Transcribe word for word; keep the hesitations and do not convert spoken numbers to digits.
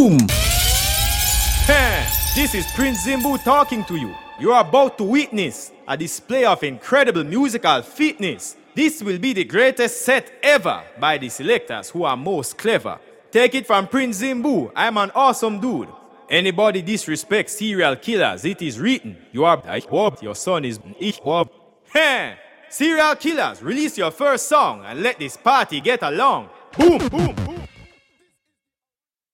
boom. This is Prince Zimbu talking to you. You are about to witness a display of incredible musical fitness. This will be the greatest set ever by the selectors who are most clever. Take it from Prince Zimbu, I'm an awesome dude. Anybody disrespects serial killers, it is written. You are Ihwab, your son is Ihwab. Serial killers, release your first song and let this party get along. Boom, boom.